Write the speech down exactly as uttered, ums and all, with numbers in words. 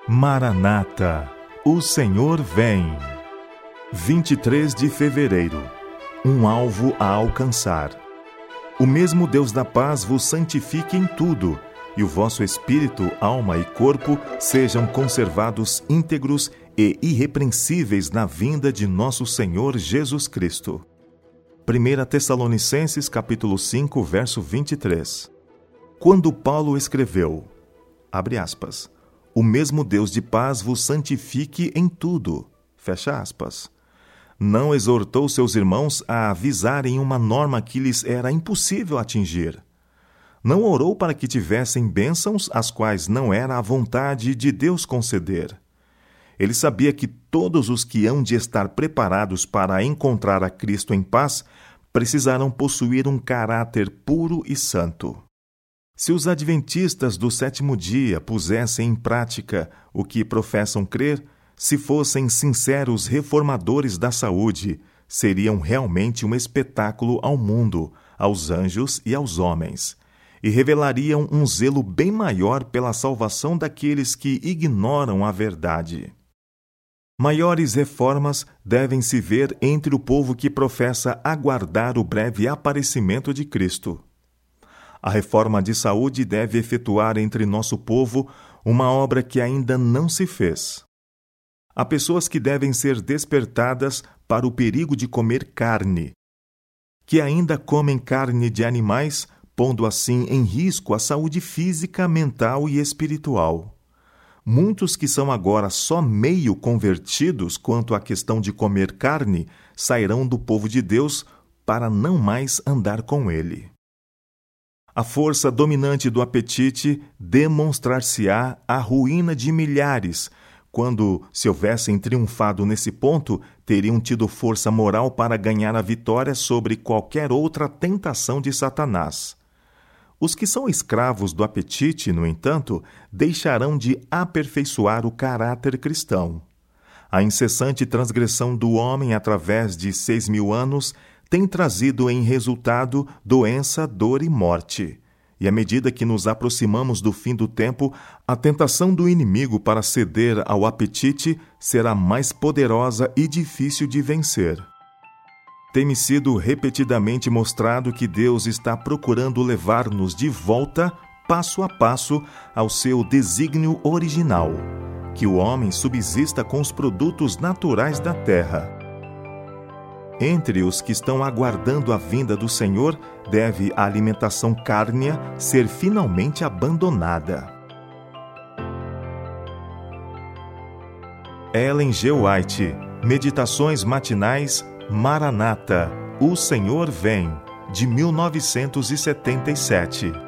Maranata, o Senhor vem. vinte e três de fevereiro. Um alvo a alcançar. O mesmo Deus da paz vos santifique em tudo, e o vosso espírito, alma e corpo sejam conservados íntegros e irrepreensíveis na vinda de nosso Senhor Jesus Cristo. primeira Tessalonicenses, capítulo cinco, verso vinte e três. Quando Paulo escreveu, abre aspas, o mesmo Deus de paz vos santifique em tudo, fecha aspas, não exortou seus irmãos a avisarem uma norma que lhes era impossível atingir. Não orou para que tivessem bênçãos as quais não era a vontade de Deus conceder. Ele sabia que todos os que hão de estar preparados para encontrar a Cristo em paz precisarão possuir um caráter puro e santo. Se os adventistas do sétimo dia pusessem em prática o que professam crer, se fossem sinceros reformadores da saúde, seriam realmente um espetáculo ao mundo, aos anjos e aos homens, e revelariam um zelo bem maior pela salvação daqueles que ignoram a verdade. Maiores reformas devem se ver entre o povo que professa aguardar o breve aparecimento de Cristo. A reforma de saúde deve efetuar entre nosso povo uma obra que ainda não se fez. Há pessoas que devem ser despertadas para o perigo de comer carne, que ainda comem carne de animais, pondo assim em risco a saúde física, mental e espiritual. Muitos que são agora só meio convertidos quanto à questão de comer carne sairão do povo de Deus para não mais andar com ele. A força dominante do apetite demonstrar-se-á a ruína de milhares, quando, se houvessem triunfado nesse ponto, teriam tido força moral para ganhar a vitória sobre qualquer outra tentação de Satanás. Os que são escravos do apetite, no entanto, deixarão de aperfeiçoar o caráter cristão. A incessante transgressão do homem através de seis mil anos tem trazido em resultado doença, dor e morte. E à medida que nos aproximamos do fim do tempo, a tentação do inimigo para ceder ao apetite será mais poderosa e difícil de vencer. Tem-me sido repetidamente mostrado que Deus está procurando levar-nos de volta, passo a passo, ao seu desígnio original, que o homem subsista com os produtos naturais da terra. Entre os que estão aguardando a vinda do Senhor, deve a alimentação cárnea ser finalmente abandonada. Ellen G. White, Meditações Matinais, Maranata, o Senhor vem, de mil novecentos e setenta e sete.